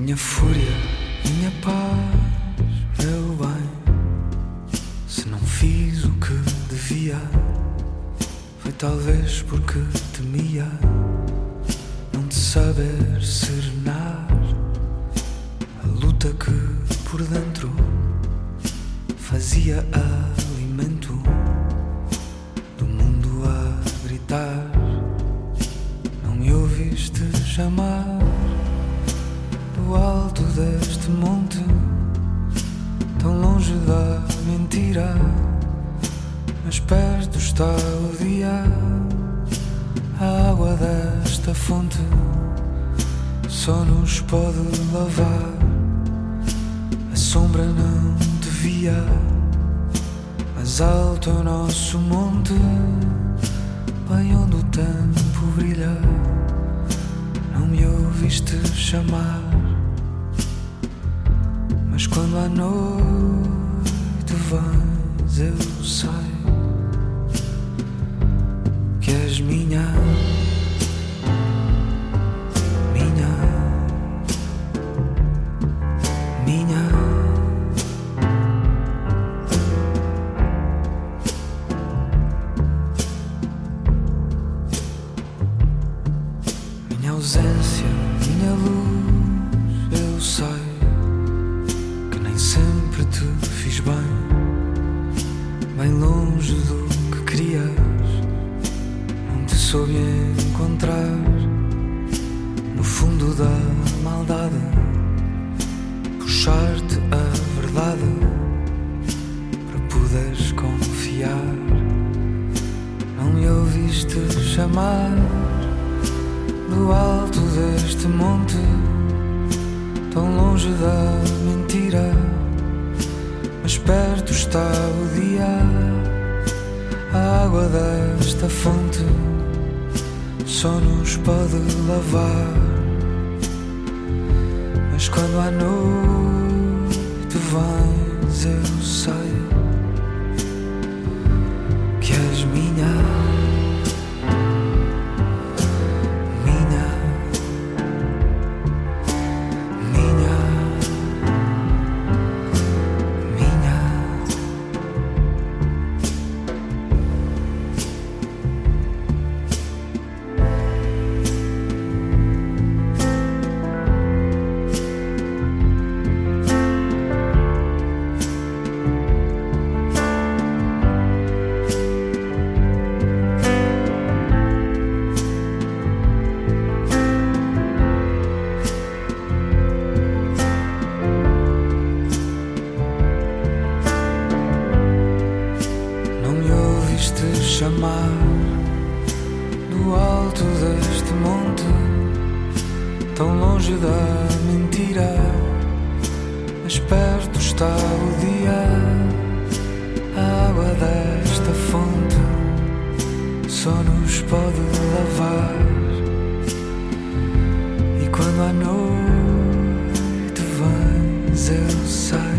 Minha fúria, minha paz, meu bem. Se não fiz o que devia, foi talvez porque temia não te saber serenar. A luta que por dentro fazia alimento do mundo a gritar. Não me ouviste chamar do alto deste monte, tão longe da mentira, mas perto está o dia. A água desta fonte só nos pode lavar. A sombra não te via, mas alto é o nosso monte, bem onde o tempo brilha. Não me ouviste chamar, mas quando à noite vens eu sei que és minha, minha, minha. Minha ausência, minha luz, eu sei que nem sempre te fiz bem, bem longe do que querias. Não te soube encontrar no fundo da maldade, puxar-te a verdade para poderes confiar. Não me ouviste chamar do alto deste monte, tão longe da mentira, mas perto está o dia. A água desta fonte só nos pode lavar, mas quando à noite vens eu sei que és minha. Chamar do alto deste monte, tão longe da mentira, mas perto está o dia. A água desta fonte só nos pode lavar, e quando à noite vens eu sei